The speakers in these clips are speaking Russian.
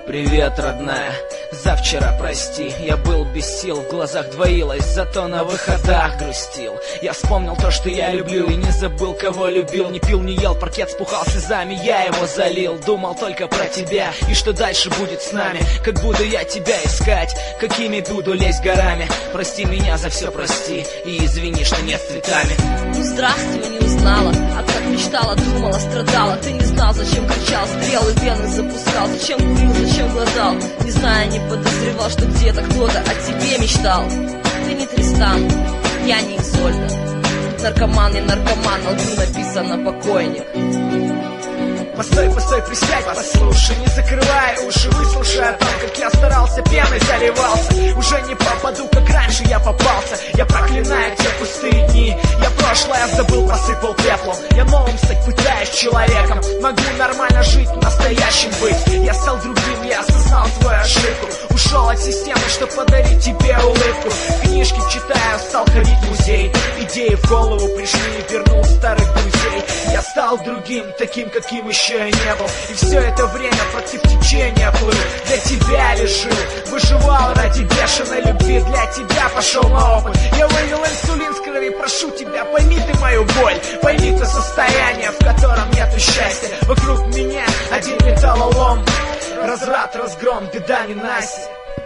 Привет, родная, завчера прости. Я был без сил, в глазах двоилось, зато на выходах грустил. Я вспомнил то, что я люблю, и не забыл, кого любил. Не пил, не ел, паркет спухал слезами, я его залил. Думал только про тебя, и что дальше будет с нами. Как буду я тебя искать, какими буду лезть горами. Прости меня за все, прости, и извини, что нет цветами. Ну здравствуй, не узнала, а как мечтала, думала, страдала. Ты не знал, зачем кричал, стрелы вены запускал. Зачем курил, зачем глотал, не знаю, не подозревал, что где-то кто-то о тебе мечтал. Ты не Тристан, я не Изольда. Наркоман и наркоман, на лбу написано покойник. Постой, постой, присядь, послушай, не закрывай уши, выслушай о том, как я старался, пеной заливался. Уже не попаду, как раньше я попался. Я проклинаю те пустые дни. Я прошлое забыл, посыпал пеплом. Я новым стать пытаюсь человеком. Могу нормально жить, настоящим быть. Я стал другим, я осознал свою ошибку. Ушел от системы, чтобы подарить тебе улыбку. Книжки читаю, стал ходить в музей. Идеи в голову пришли, вернул старых друзей. Я стал другим, таким, каким еще я не был. И все это время против течения плыл. Для тебя лишь жил, выживал ради бешеной любви. Для тебя пошел на опыт. Я вывел инсулин с крови, прошу тебя, пойми ты мою боль. Пойми то состояние, в котором нету счастья. Вокруг меня один металлолом. Разврат, разгром, беда, ненастье.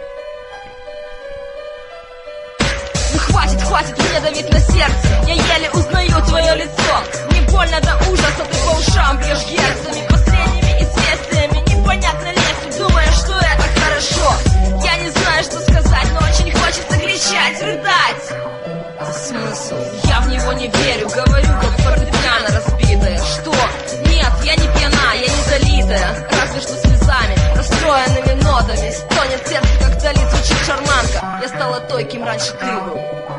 Ну хватит, хватит мне давить на сердце. Я еле узнаю твое лицо. Мне больно до ужаса, ты по ушам бьешь герцами. Последними известиями непонятно лезть, думая, что это хорошо. Я не знаю, что сказать, но очень хочется кричать, рыдать. А смысл? Я в него не верю, говорю, как фортепиано разбитое. Что? Нет, я не пьяна, я не залитая. Разве что слезами, расстроенными нотами. Стонет сердце, как вдали звучит шарманка. Я стала той, кем раньше ты был.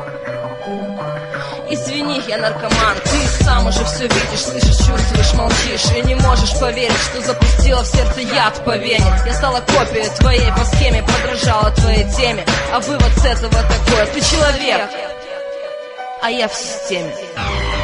Извини, я наркоман, ты сам уже все видишь, слышишь, чувствуешь, молчишь. И не можешь поверить, что запустила в сердце яд по вене. Я стала копией твоей по схеме, подражала твоей теме. А вывод с этого такой: ты человек, а я в системе.